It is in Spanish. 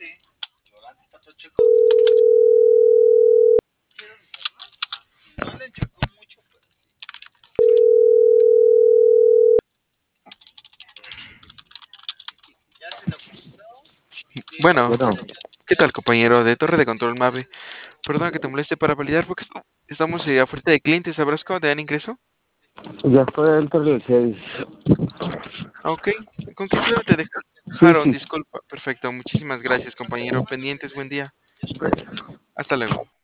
Bueno, Bueno, ¿qué tal, compañero de Torre de Control Mave? Perdona que te moleste para validar porque estamos a oferta de clientes. ¿Sabrás cuándo te dan ingreso? ya fue el 36. Ah, ok. ¿Con quién te Sí, dejaron? sí. Disculpa. Perfecto. Muchísimas gracias, compañero. Pendientes. Buen día. Hasta luego.